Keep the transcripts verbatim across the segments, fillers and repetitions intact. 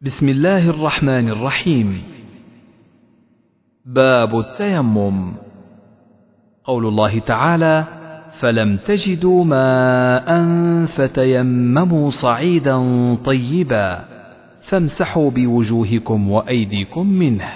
بسم الله الرحمن الرحيم. باب التيمم. قول الله تعالى: فلم تجدوا ماء فتيمموا صعيدا طيبا فامسحوا بوجوهكم وأيديكم منه.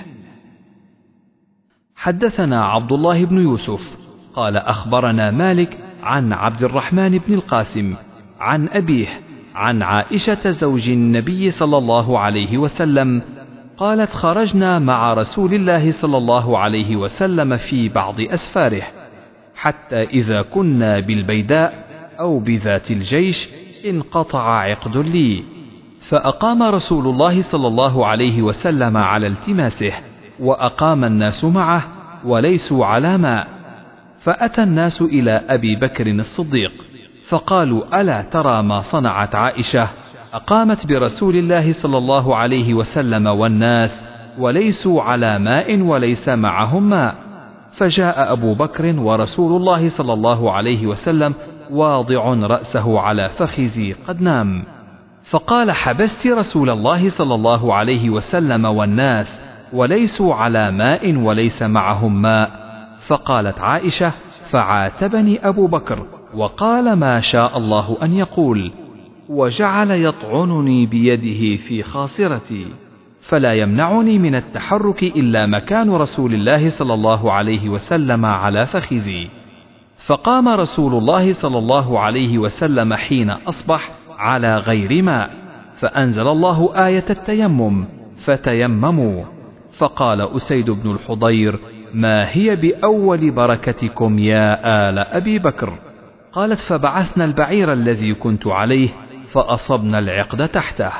حدثنا عبد الله بن يوسف قال أخبرنا مالك عن عبد الرحمن بن القاسم عن أبيه عن عائشة زوج النبي صلى الله عليه وسلم قالت: خرجنا مع رسول الله صلى الله عليه وسلم في بعض أسفاره، حتى إذا كنا بالبيداء أو بذات الجيش انقطع عقد لي، فأقام رسول الله صلى الله عليه وسلم على التماسه، وأقام الناس معه وليسوا على ماء، فأتى الناس إلى أبي بكر الصديق فقالوا: ألا ترى ما صنعت عائشة؟ أقامت برسول الله صلى الله عليه وسلم والناس وليسوا على ماء وليس معهم ماء. فجاء أبو بكر ورسول الله صلى الله عليه وسلم واضع رأسه على فخذي قد نام، فقال: حبست رسول الله صلى الله عليه وسلم والناس وليسوا على ماء وليس معهم ماء. فقالت عائشة: فعاتبني أبو بكر وقال ما شاء الله أن يقول، وجعل يطعنني بيده في خاصرتي، فلا يمنعني من التحرك إلا مكان رسول الله صلى الله عليه وسلم على فخذي. فقام رسول الله صلى الله عليه وسلم حين أصبح على غير ماء، فأنزل الله آية التيمم: فتيمموا. فقال أسيد بن الحضير: ما هي بأول بركتكم يا آل أبي بكر؟ قالت: فبعثنا البعير الذي كنت عليه فأصبنا العقد تحته.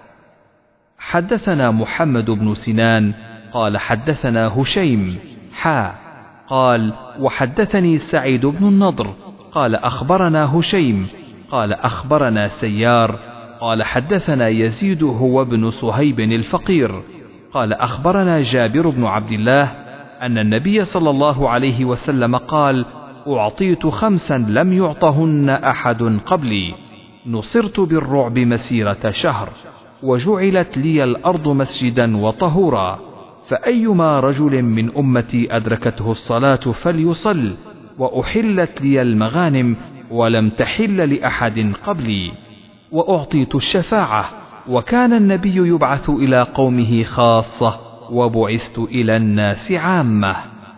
حدثنا محمد بن سنان قال حدثنا هشيم حا قال وحدثني سعيد بن النضر قال أخبرنا هشيم قال أخبرنا سيار قال حدثنا يزيد هو ابن صهيب الفقير قال أخبرنا جابر بن عبد الله أن النبي صلى الله عليه وسلم قال: أعطيت خمسا لم يعطهن أحد قبلي، نصرت بالرعب مسيرة شهر، وجعلت لي الأرض مسجدا وطهورا، فأيما رجل من أمتي أدركته الصلاة فليصل، وأحلت لي المغانم ولم تحل لأحد قبلي، وأعطيت الشفاعة، وكان النبي يبعث إلى قومه خاصة وبعثت إلى الناس عامة.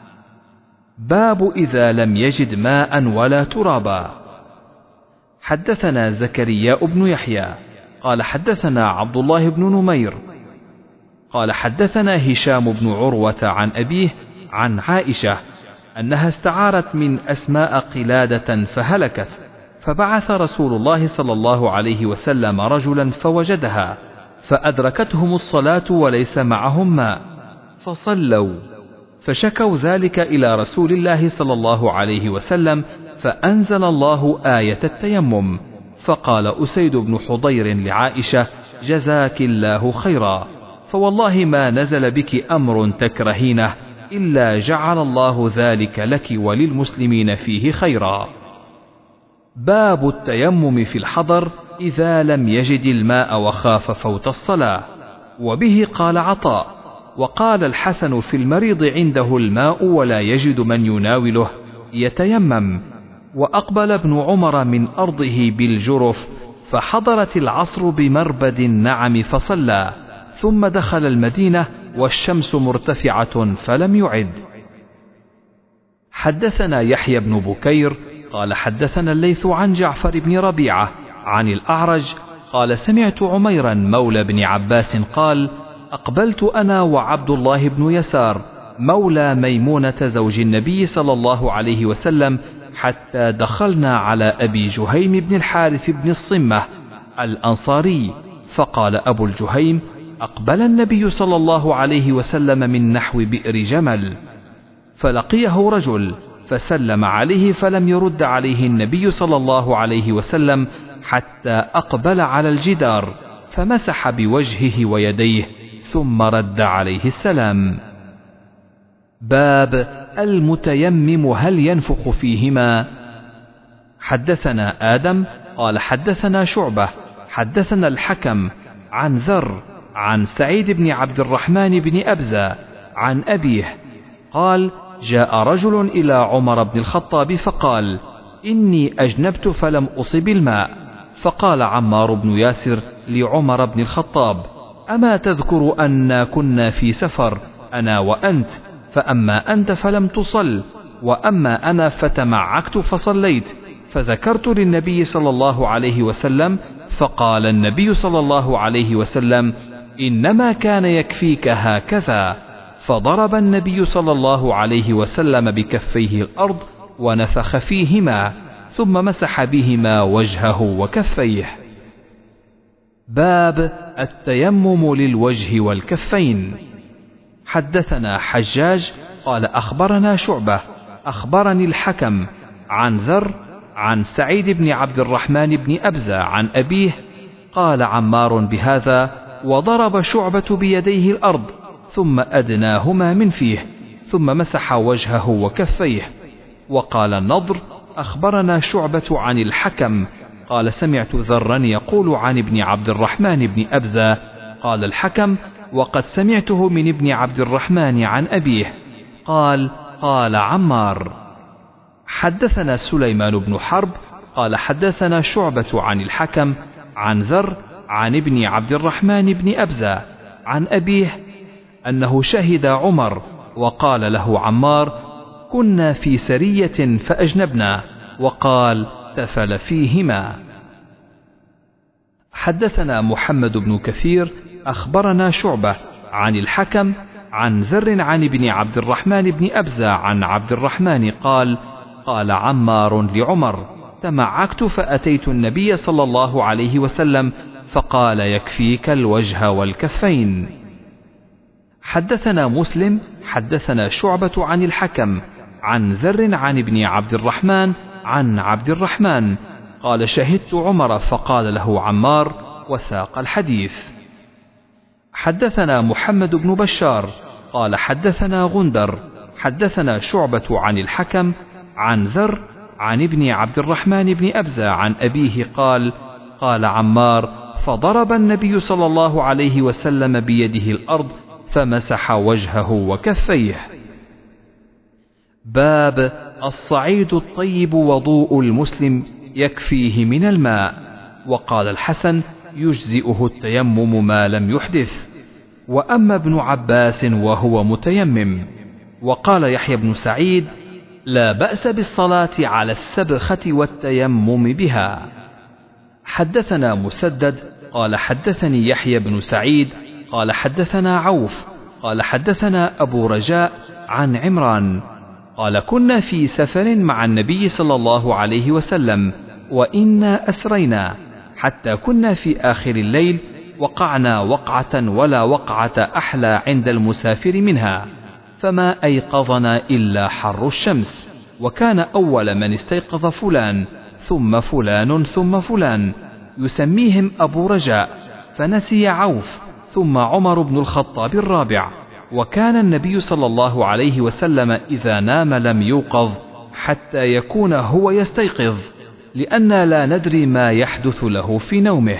باب إذا لم يجد ماء ولا ترابا. حدثنا زكريا بن يحيى قال حدثنا عبد الله بن نمير قال حدثنا هشام بن عروة عن أبيه عن عائشة أنها استعارت من أسماء قلادة فهلكت، فبعث رسول الله صلى الله عليه وسلم رجلا فوجدها، فأدركتهم الصلاة وليس معهم ماء، فصلوا، فشكوا ذلك إلى رسول الله صلى الله عليه وسلم، فأنزل الله آية التيمم. فقال أسيد بن حضير لعائشة: جزاك الله خيرا، فوالله ما نزل بك أمر تكرهينه إلا جعل الله ذلك لك وللمسلمين فيه خيرا. باب التيمم في الحضر إذا لم يجد الماء وخاف فوت الصلاة. وبه قال عطاء: وقال الحسن في المريض عنده الماء ولا يجد من يناوله يتيمم. وأقبل ابن عمر من أرضه بالجرف، فحضرت العصر بمربد النعم فصلى، ثم دخل المدينة والشمس مرتفعة فلم يعد. حدثنا يحيى بن بكير قال حدثنا الليث عن جعفر بن ربيعة عن الأعرج قال سمعت عميرا مولى بن عباس قال: أقبلت أنا وعبد الله بن يسار مولى ميمونة زوج النبي صلى الله عليه وسلم حتى دخلنا على أبي جهيم بن الحارث بن الصمة الأنصاري، فقال أبو الجهيم: أقبل النبي صلى الله عليه وسلم من نحو بئر جمل، فلقيه رجل فسلم عليه فلم يرد عليه النبي صلى الله عليه وسلم حتى أقبل على الجدار، فمسح بوجهه ويديه ثم رد عليه السلام. باب المتيمم هل ينفخ فيهما؟ حدثنا آدم قال حدثنا شعبة حدثنا الحكم عن ذر عن سعيد بن عبد الرحمن بن أبزة عن أبيه قال جاء رجل إلى عمر بن الخطاب فقال إني أجنبت فلم أصب الماء، فقال عمار بن ياسر لعمر بن الخطاب أما تذكر أنا كنا في سفر أنا وأنت، فأما أنت فلم تصل وأما أنا فتمعكت فصليت، فذكرت للنبي صلى الله عليه وسلم، فقال النبي صلى الله عليه وسلم إنما كان يكفيك هكذا، فضرب النبي صلى الله عليه وسلم بكفيه الأرض ونفخ فيهما ثم مسح بهما وجهه وكفيه. باب التيمم للوجه والكفين. حدثنا حجاج قال أخبرنا شعبة أخبرني الحكم عن ذر عن سعيد بن عبد الرحمن بن أبزة عن أبيه قال عمار بهذا وضرب شعبة بيديه الأرض ثم أدناهما من فيه ثم مسح وجهه وكفيه. وقال النضر أخبرنا شعبة عن الحكم قال سمعت ذرا يقول عن ابن عبد الرحمن بن أبزة قال الحكم وقد سمعته من ابن عبد الرحمن عن أبيه قال قال عمار. حدثنا سليمان بن حرب قال حدثنا شعبة عن الحكم عن ذر عن ابن عبد الرحمن بن أبزة عن أبيه أنه شهد عمر وقال له عمار كنا في سرية فأجنبنا، وقال تفل فيهما. حدثنا محمد بن كثير أخبرنا شعبة عن الحكم عن ذر عن ابن عبد الرحمن بن أبزة عن عبد الرحمن قال قال عمار لعمر تمعكت فأتيت النبي صلى الله عليه وسلم فقال يكفيك الوجه والكفين. حدثنا مسلم حدثنا شعبة عن الحكم عن ذر عن ابن عبد الرحمن عن عبد الرحمن قال شهدت عمر فقال له عمار وساق الحديث. حدثنا محمد بن بشار قال حدثنا غندر حدثنا شعبة عن الحكم عن ذر عن ابن عبد الرحمن بن أبزة عن أبيه قال قال عمار فضرب النبي صلى الله عليه وسلم بيده الأرض فمسح وجهه وكفيه. باب الصعيد الطيب وضوء المسلم يكفيه من الماء. وقال الحسن يجزئه التيمم ما لم يحدث، وأما ابن عباس وهو متيمم. وقال يحيى بن سعيد لا بأس بالصلاة على السبخة والتيمم بها. حدثنا مسدد قال حدثني يحيى بن سعيد قال حدثنا عوف قال حدثنا أبو رجاء عن عمران قال كنا في سفر مع النبي صلى الله عليه وسلم وإنا أسرينا حتى كنا في آخر الليل وقعنا وقعة ولا وقعة أحلى عند المسافر منها، فما أيقظنا إلا حر الشمس، وكان أول من استيقظ فلان ثم فلان ثم فلان يسميهم أبو رجاء، فنسي عوف ثم عمر بن الخطاب الرابع. وكان النبي صلى الله عليه وسلم إذا نام لم يوقظ حتى يكون هو يستيقظ، لأننا لا ندري ما يحدث له في نومه.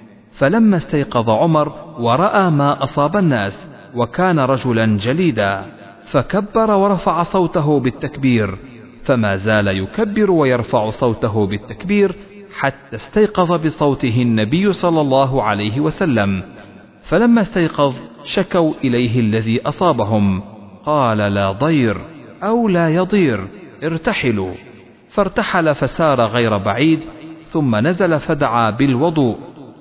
فلما استيقظ عمر ورأى ما أصاب الناس وكان رجلا جليدا فكبر ورفع صوته بالتكبير، فما زال يكبر ويرفع صوته بالتكبير حتى استيقظ بصوته النبي صلى الله عليه وسلم. فلما استيقظ شكوا إليه الذي أصابهم، قال لا ضير أو لا يضير ارتحلوا، فارتحل فسار غير بعيد، ثم نزل فدعا بالوضوء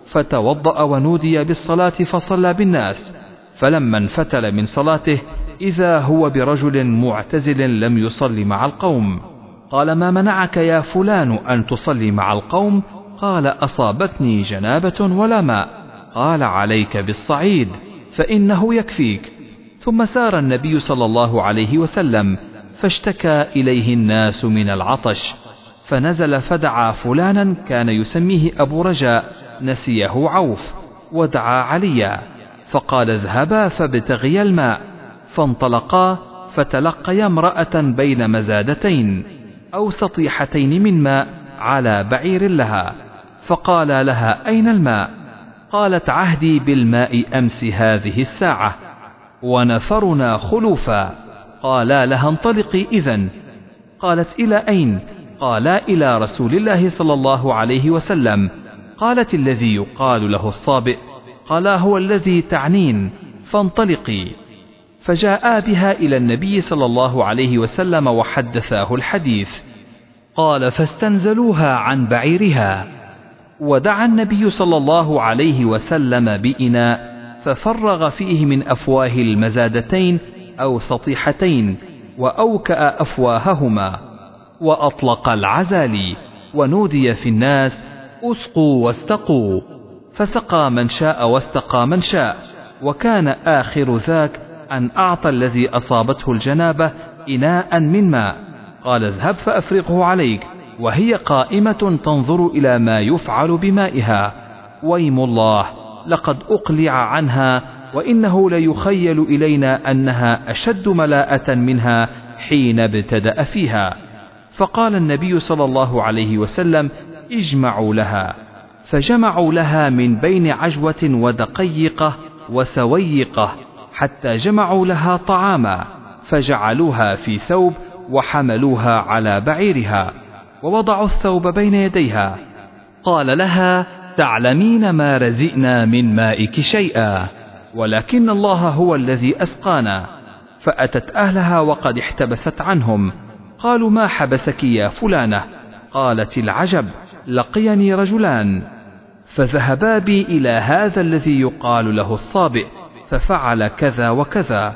فتوضأ ونودي بالصلاة فصلى بالناس. فلما انفتل من صلاته إذا هو برجل معتزل لم يصلي مع القوم، قال ما منعك يا فلان أن تصلي مع القوم؟ قال أصابتني جنابة ولا ماء. قال عليك بالصعيد فإنه يكفيك. ثم سار النبي صلى الله عليه وسلم فاشتكى إليه الناس من العطش، فنزل فدعا فلانا كان يسميه أبو رجاء نسيه عوف، ودعا عليا، فقال اذهبا فابتغيا الماء. فانطلقا فتلقيا امرأة بين مزادتين أو سطيحتين من ماء على بعير لها، فقال لها أين الماء؟ قالت عهدي بالماء أمس هذه الساعة، ونفرنا خلوفا. قالا لها انطلقي إذن. قالت إلى أين؟ قالا إلى رسول الله صلى الله عليه وسلم. قالت الذي يقال له الصابئ؟ قالا هو الذي تعنين، فانطلقي. فجاءا بها إلى النبي صلى الله عليه وسلم وحدثاه الحديث. قال فاستنزلوها عن بعيرها، ودعا النبي صلى الله عليه وسلم بإناء ففرغ فيه من أفواه المزادتين أو سطيحتين، وأوكأ أفواههما، وأطلق العزالي، ونودي في الناس أسقوا واستقوا، فسقى من شاء واستقى من شاء. وكان آخر ذاك أن أعطى الذي أصابته الجنابة إناء من ماء، قال اذهب فأفرغه عليك، وهي قائمة تنظر إلى ما يفعل بمائها. ويم الله لقد أقلع عنها، وإنه ليخيل إلينا أنها أشد ملاءة منها حين ابتدأ فيها. فقال النبي صلى الله عليه وسلم اجمعوا لها. فجمعوا لها من بين عجوة ودقيقة وسويقة، حتى جمعوا لها طعاما، فجعلوها في ثوب وحملوها على بعيرها، ووضعوا الثوب بين يديها. قال لها تعلمين ما رزئنا من مائك شيئا، ولكن الله هو الذي أسقانا. فأتت أهلها وقد احتبست عنهم. قالوا ما حبسك يا فلانة؟ قالت العجب لقيني رجلان، فذهبا بي إلى هذا الذي يقال له الصابئ، ففعل كذا وكذا،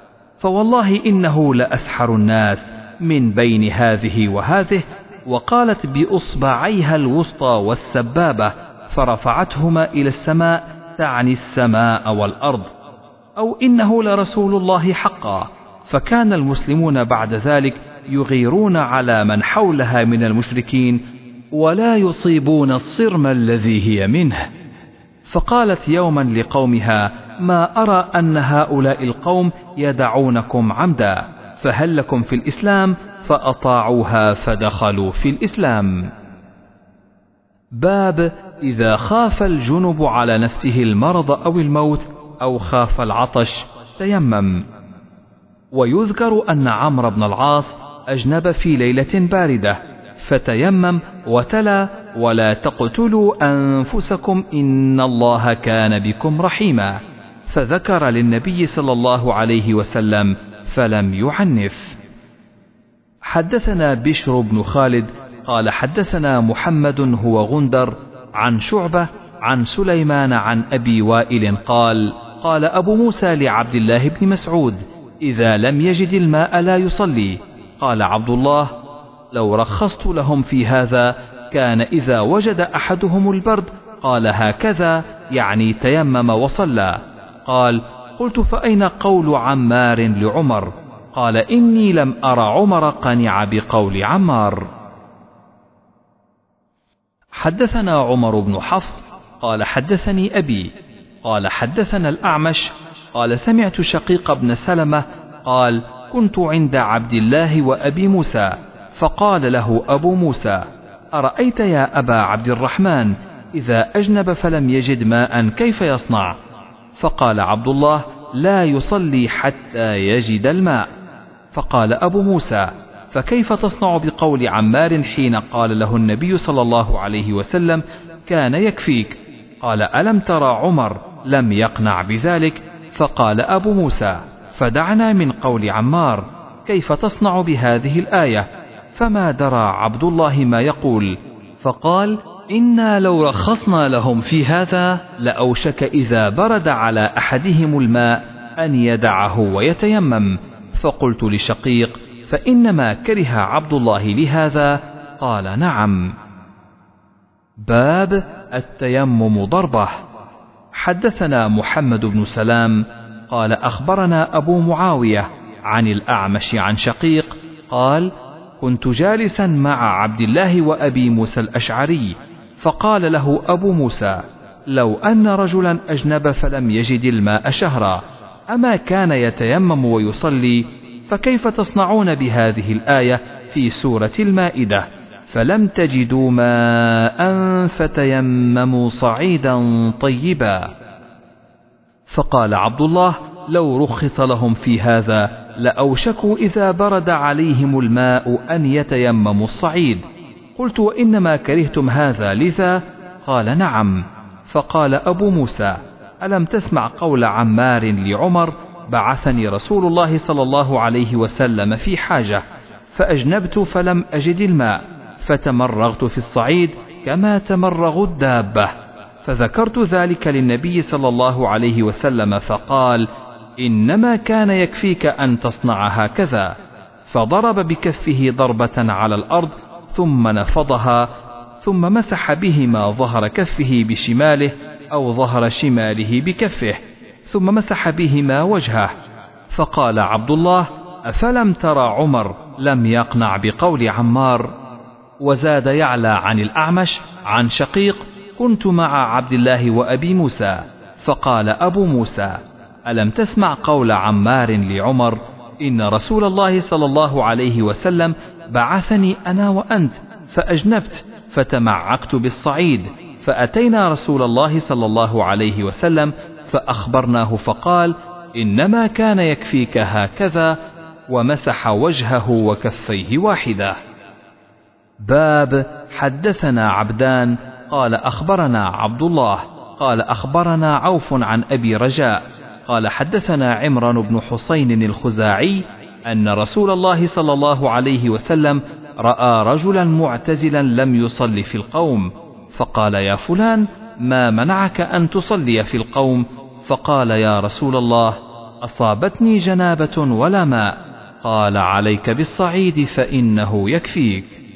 فوالله إنه لأسحر الناس من بين هذه وهذه. وقالت بأصبعيها الوسطى والسبابة، فرفعتهما إلى السماء، تعني السماء والأرض، أو إنه لرسول الله حقا. فكان المسلمون بعد ذلك يغيرون على من حولها من المشركين، ولا يصيبون الصرم الذي هي منه. فقالت يوما لقومها ما أرى أن هؤلاء القوم يدعونكم عمدا، فهل لكم في الإسلام؟ فأطاعوها فدخلوا في الإسلام. باب إذا خاف الجنب على نفسه المرض أو الموت أو خاف العطش تيمم. ويذكر أن عمرو بن العاص أجنب في ليلة باردة فتيمم وتلا ولا تقتلوا أنفسكم إن الله كان بكم رحيما، فذكر للنبي صلى الله عليه وسلم فلم يعنف. حدثنا بشر بن خالد قال حدثنا محمد هو غندر عن شعبة عن سليمان عن أبي وائل قال قال أبو موسى لعبد الله بن مسعود إذا لم يجد الماء لا يصلي. قال عبد الله لو رخصت لهم في هذا كان إذا وجد أحدهم البرد قال هكذا يعني تيمم وصلى. قال قلت فأين قول عمار لعمر؟ قال إني لم أرى عمر قنع بقول عمار. حدثنا عمر بن حفص قال حدثني أبي قال حدثنا الأعمش قال سمعت شقيق بن سلمة قال كنت عند عبد الله وأبي موسى فقال له أبو موسى أرأيت يا أبا عبد الرحمن إذا أجنب فلم يجد ماء كيف يصنع؟ فقال عبد الله لا يصلي حتى يجد الماء. فقال أبو موسى فكيف تصنع بقول عمار حين قال له النبي صلى الله عليه وسلم كان يكفيك؟ قال ألم ترى عمر لم يقنع بذلك؟ فقال أبو موسى فدعنا من قول عمار، كيف تصنع بهذه الآية؟ فما درى عبد الله ما يقول، فقال إنا لو رخصنا لهم في هذا لأوشك إذا برد على أحدهم الماء أن يدعه ويتيمم. فقلت لشقيق فإنما كره عبد الله لهذا؟ قال نعم. باب التيمم ضربة. حدثنا محمد بن سلام قال أخبرنا أبو معاوية عن الأعمش عن شقيق قال كنت جالسا مع عبد الله وأبي موسى الأشعري فقال له أبو موسى لو أن رجلا أجنب فلم يجد الماء شهرا أما كان يتيمم ويصلي؟ فكيف تصنعون بهذه الآية في سورة المائدة؟ فلم تجدوا ماء فتيمموا صعيدا طيبا. فقال عبد الله: لو رخص لهم في هذا لأوشكوا إذا برد عليهم الماء أن يتيمموا الصعيد. قلت: وإنما كرهتم هذا لذا؟ قال: نعم. فقال أبو موسى: ألم تسمع قول عمار لعمر: بعثني رسول الله صلى الله عليه وسلم في حاجة فأجنبت فلم أجد الماء فتمرغت في الصعيد كما تمرغ الدابة. فذكرت ذلك للنبي صلى الله عليه وسلم فقال: إنما كان يكفيك أن تصنع هكذا. فضرب بكفه ضربة على الأرض ثم نفضها ثم مسح بهما ظهر كفه بشماله أو ظهر شماله بكفه ثم مسح بهما وجهه. فقال عبد الله: أفلم ترى عمر لم يقنع بقول عمار؟ وزاد يعلى عن الأعمش عن شقيق: كنت مع عبد الله وأبي موسى. فقال أبو موسى: ألم تسمع قول عمار لعمر: إن رسول الله صلى الله عليه وسلم بعثني أنا وأنت فأجنبت فتمعكت بالصعيد فأتينا رسول الله صلى الله عليه وسلم فأخبرناه فقال: إنما كان يكفيك هكذا، ومسح وجهه وكفيه واحدة. باب حدثنا عبدان قال أخبرنا عبد الله قال أخبرنا عوف عن أبي رجاء قال حدثنا عمران بن حسين الخزاعي أن رسول الله صلى الله عليه وسلم رأى رجلا معتزلا لم يصلي في القوم، فقال: يا فلان، ما منعك أن تصلي في القوم؟ فقال: يا رسول الله، أصابتني جنابة ولا ماء. قال: عليك بالصعيد فإنه يكفيك.